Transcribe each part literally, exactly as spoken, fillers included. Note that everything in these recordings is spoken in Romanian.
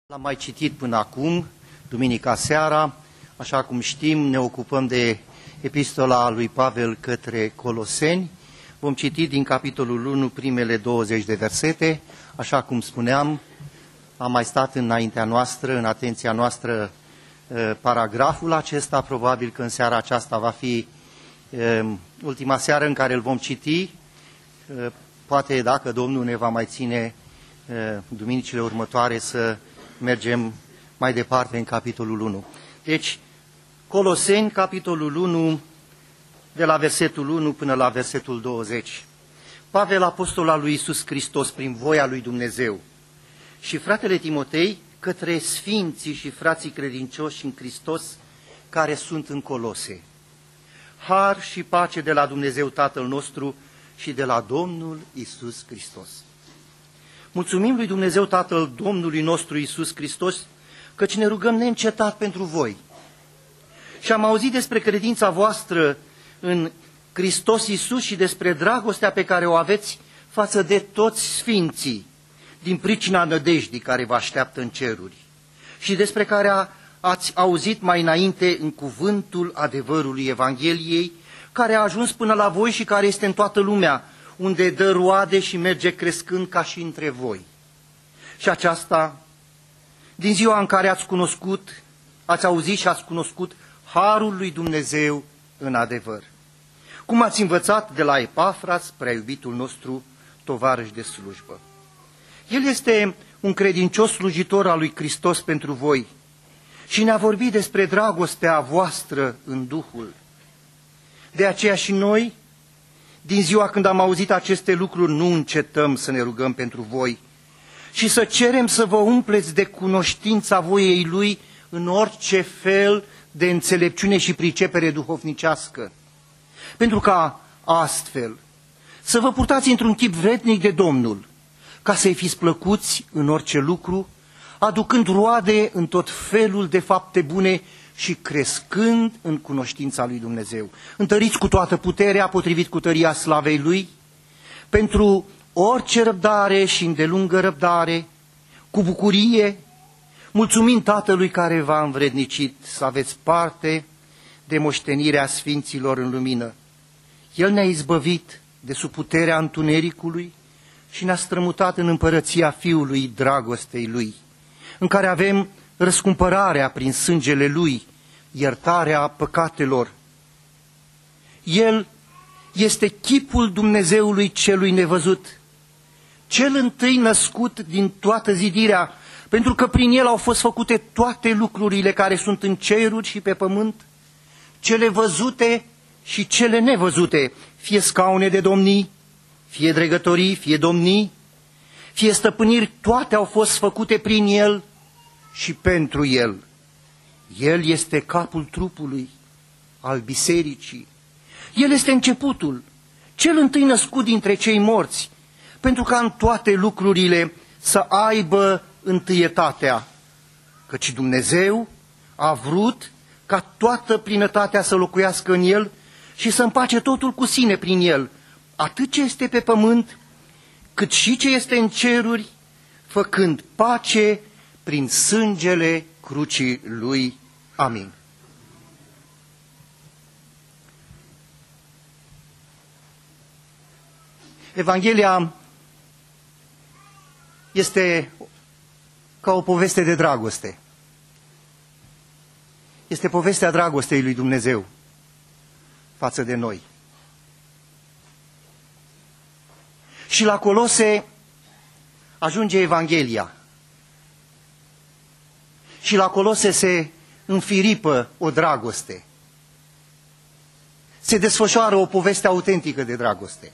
L-am mai citit până acum, duminica seara, așa cum știm, ne ocupăm de epistola lui Pavel către Coloseni. Vom citi din capitolul unu primele douăzeci de versete, așa cum spuneam, a mai stat înaintea noastră, în atenția noastră, paragraful acesta, probabil că în seara aceasta va fi ultima seară în care îl vom citi, poate dacă Domnul ne va mai ține duminicile următoare să mergem mai departe în capitolul unu. Deci, Coloseni, capitolul unu, de la versetul unu până la versetul douăzeci. Pavel, apostol al lui Iisus Hristos, prin voia lui Dumnezeu, și fratele Timotei, către sfinții și frații credincioși în Hristos, care sunt în Colose. Har și pace de la Dumnezeu Tatăl nostru și de la Domnul Iisus Hristos. Mulțumim lui Dumnezeu Tatăl Domnului nostru Iisus Hristos, căci ne rugăm neîncetat pentru voi. Și am auzit despre credința voastră în Hristos Iisus și despre dragostea pe care o aveți față de toți sfinții, din pricina nădejdii care vă așteaptă în ceruri, și despre care ați auzit mai înainte în cuvântul adevărului Evangheliei, care a ajuns până la voi și care este în toată lumea, unde dă roade și merge crescând ca și între voi. Și aceasta, din ziua în care ați cunoscut, ați auzit și ați cunoscut harul lui Dumnezeu în adevăr. Cum ați învățat de la Epafras, prea iubitul nostru tovarăș de slujbă. El este un credincios slujitor al lui Hristos pentru voi și ne-a vorbit despre dragostea voastră în Duhul. De aceea și noi, din ziua când am auzit aceste lucruri, nu încetăm să ne rugăm pentru voi și să cerem să vă umpleți de cunoștința voiei Lui în orice fel de înțelepciune și pricepere duhovnicească, pentru ca astfel să vă purtați într-un chip vrednic de Domnul, ca să-i fiți plăcuți în orice lucru, aducând roade în tot felul de fapte bune și crescând în cunoștința lui Dumnezeu. Întăriți cu toată puterea, potrivit cu tăria slavei Lui, pentru orice răbdare și îndelungă răbdare, cu bucurie, mulțumind Tatălui care v-a învrednicit să aveți parte de moștenirea sfinților în lumină. El ne-a izbăvit de sub puterea întunericului și ne-a strămutat în împărăția Fiului dragostei Lui, în care avem răscumpărarea prin sângele Lui, iertarea păcatelor. El este chipul Dumnezeului celui nevăzut, cel întâi născut din toată zidirea, pentru că prin El au fost făcute toate lucrurile care sunt în ceruri și pe pământ, cele văzute și cele nevăzute, fie scaune de domnii, fie dregătorii, fie domnii, fie stăpâniri, toate au fost făcute prin El și pentru El. El este capul trupului, al bisericii. El este începutul, cel întâi născut dintre cei morți, pentru ca în toate lucrurile să aibă întâietatea, căci Dumnezeu a vrut ca toată plinătatea să locuiască în El și să împace totul cu sine prin El, atât ce este pe pământ, cât și ce este în ceruri, făcând pace prin sângele crucii Lui. Amin. Evanghelia este ca o poveste de dragoste. Este povestea dragostei lui Dumnezeu față de noi. Și la Colose ajunge Evanghelia. Și la Colose se înfiripă o dragoste. Se desfășoară o poveste autentică de dragoste.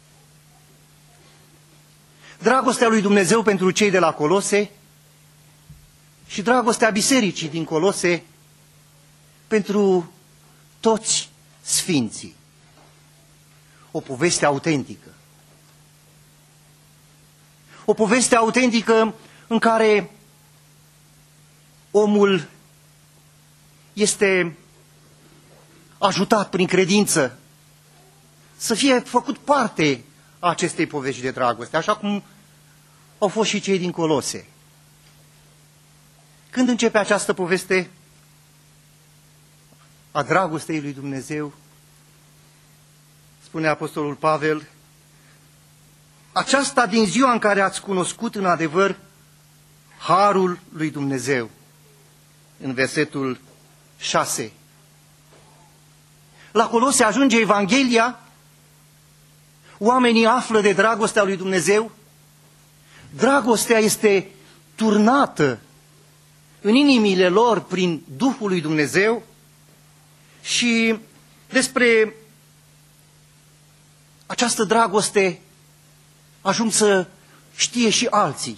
Dragostea lui Dumnezeu pentru cei de la Colose și dragostea bisericii din Colose pentru toți sfinții. O poveste autentică. O poveste autentică în care omul este ajutat prin credință să fie făcut parte a acestei povești de dragoste, așa cum au fost și cei din Colose. Când începe această poveste a dragostei lui Dumnezeu? Spune Apostolul Pavel, aceasta din ziua în care ați cunoscut în adevăr harul lui Dumnezeu, în versetul șase. La Colose ajunge Evanghelia, oamenii află de dragostea lui Dumnezeu, dragostea este turnată în inimile lor prin Duhul lui Dumnezeu și despre această dragoste ajung să știe și alții.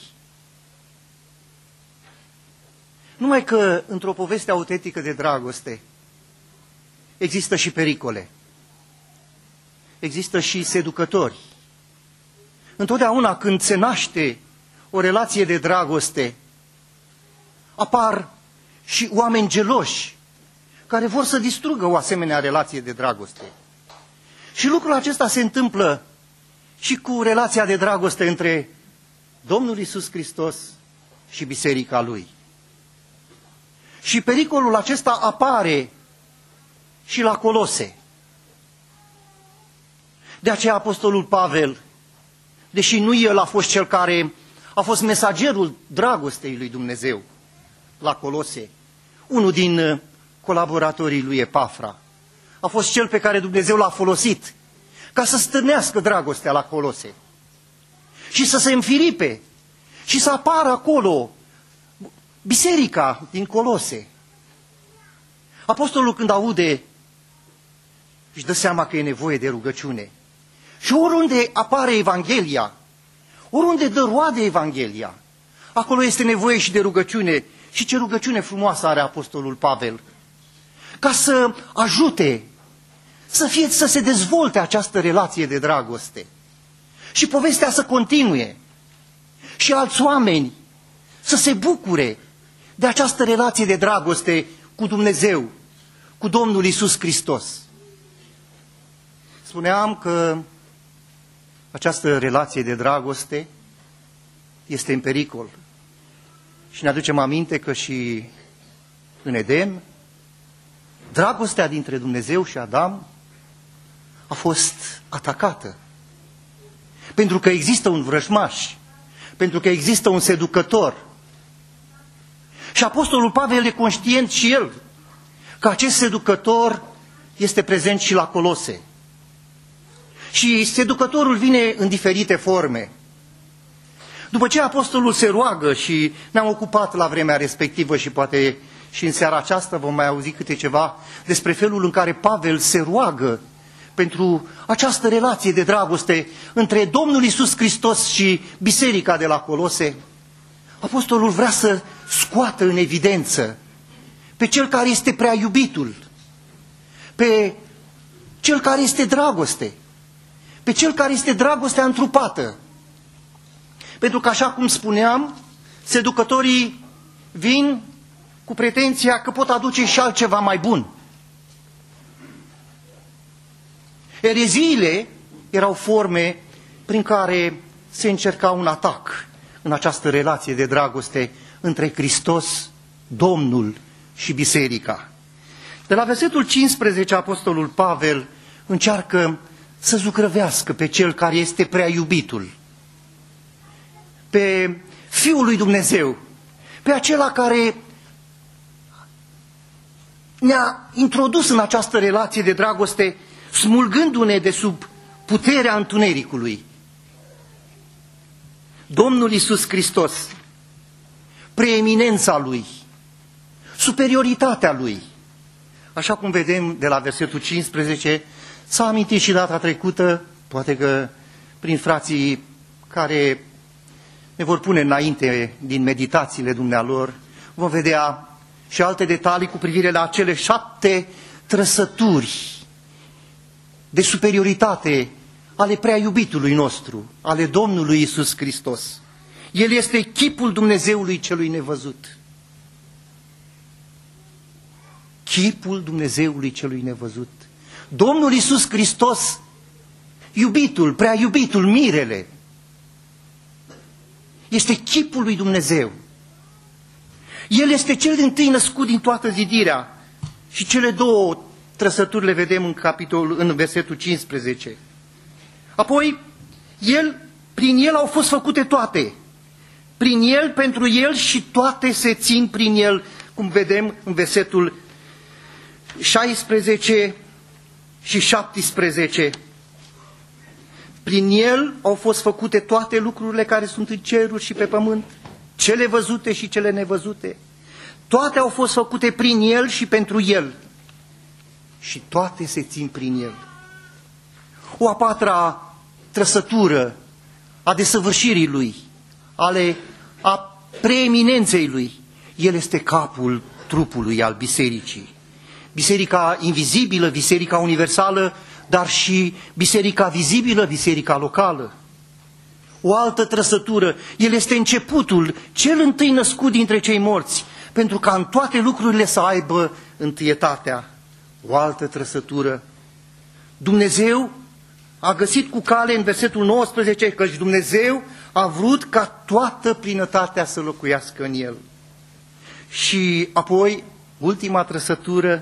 Numai că într-o poveste autentică de dragoste există și pericole. Există și seducători. Întotdeauna când se naște o relație de dragoste, apar și oameni geloși care vor să distrugă o asemenea relație de dragoste. Și lucrul acesta se întâmplă și cu relația de dragoste între Domnul Iisus Hristos și biserica Lui. Și pericolul acesta apare și la Colose. De aceea Apostolul Pavel, deși nu el a fost cel care a fost mesagerul dragostei lui Dumnezeu la Colose, unul din colaboratorii lui Epafra, a fost cel pe care Dumnezeu l-a folosit ca să stârnească dragostea la Colose și să se înfiripe și să apară acolo biserica din Colose. Apostolul, când aude, își dă seama că e nevoie de rugăciune. Și oriunde apare Evanghelia, oriunde dă roade Evanghelia, acolo este nevoie și de rugăciune. Și ce rugăciune frumoasă are Apostolul Pavel, ca să ajute, să fie, să se dezvolte această relație de dragoste. Și povestea să continue. Și alți oameni să se bucure de această relație de dragoste cu Dumnezeu, cu Domnul Iisus Hristos. Spuneam că această relație de dragoste este în pericol. Și ne aducem aminte că și în Eden, dragostea dintre Dumnezeu și Adam a fost atacată. Pentru că există un vrăjmaș, pentru că există un seducător. Și Apostolul Pavel e conștient și el că acest seducător este prezent și la Colose. Și seducătorul vine în diferite forme. După ce apostolul se roagă și ne-am ocupat la vremea respectivă și poate și în seara aceasta vom mai auzi câte ceva despre felul în care Pavel se roagă pentru această relație de dragoste între Domnul Iisus Hristos și biserica de la Colose, apostolul vrea să scoată în evidență pe cel care este prea iubitul, pe cel care este dragoste, pe cel care este dragostea întrupată. Pentru că, așa cum spuneam, seducătorii vin cu pretenția că pot aduce și altceva mai bun. Ereziile erau forme prin care se încerca un atac în această relație de dragoste între Hristos, Domnul și biserica. De la versetul cincisprezece, apostolul Pavel încearcă să zugrăvească pe cel care este prea iubitul, pe Fiul lui Dumnezeu, pe acela care ne-a introdus în această relație de dragoste, smulgându-ne de sub puterea întunericului. Domnul Iisus Hristos, preeminența Lui, superioritatea Lui. Așa cum vedem de la versetul cincisprezece, s-a amintit și data trecută, poate că prin frații care ne vor pune înainte din meditațiile dumnealor, vom vedea și alte detalii cu privire la cele șapte trăsături de superioritate ale prea iubitului nostru, ale Domnului Iisus Hristos. El este chipul Dumnezeului celui nevăzut. Chipul Dumnezeului celui nevăzut. Domnul Iisus Hristos, iubitul, prea iubitul, mirele, este chipul lui Dumnezeu. El este cel dintâi născut din toată zidirea. Și cele două trăsături le vedem în capitolul, în versetul cincisprezece. Apoi, el, prin el au fost făcute toate. Prin el, pentru el și toate se țin prin el, cum vedem în versetul șaisprezece și șaptesprezece. Prin el au fost făcute toate lucrurile care sunt în ceruri și pe pământ, cele văzute și cele nevăzute. Toate au fost făcute prin el și pentru el. Și toate se țin prin el. O a patra trăsătură a desăvârșirii lui, ale, a preeminenței lui. El este capul trupului al bisericii. Biserica invizibilă, biserica universală, dar și biserica vizibilă, biserica locală. O altă trăsătură, el este începutul, cel întâi născut dintre cei morți, pentru ca în toate lucrurile să aibă întâietatea. O altă trăsătură, Dumnezeu a găsit cu cale în versetul nouăsprezece, căci Dumnezeu a vrut ca toată plinătatea să locuiască în el. Și apoi, ultima trăsătură,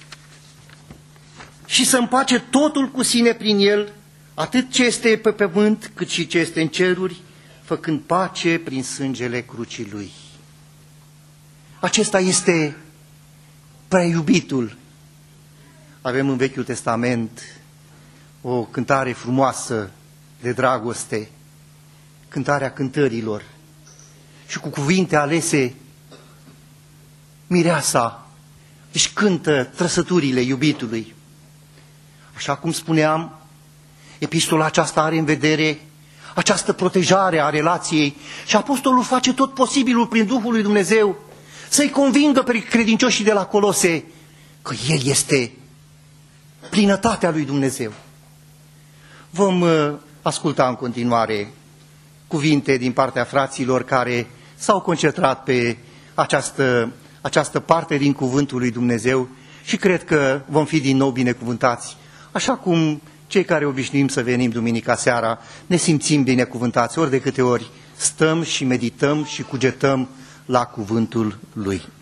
și să împace totul cu sine prin el, atât ce este pe pământ, cât și ce este în ceruri, făcând pace prin sângele crucii lui. Acesta este prea iubitul. Avem în Vechiul Testament o cântare frumoasă de dragoste, cântarea cântărilor. Și cu cuvinte alese, mireasa își cântă trăsăturile iubitului. Așa cum spuneam, epistola aceasta are în vedere această protejare a relației și apostolul face tot posibilul prin Duhul lui Dumnezeu să-i convingă pe credincioșii de la Colose că El este plinătatea lui Dumnezeu. Vom uh, asculta în continuare cuvinte din partea fraților care s-au concentrat pe această, această parte din cuvântul lui Dumnezeu și cred că vom fi din nou binecuvântați. Așa cum cei care obișnuim să venim duminica seara ne simțim binecuvântați ori de câte ori stăm și medităm și cugetăm la cuvântul Lui.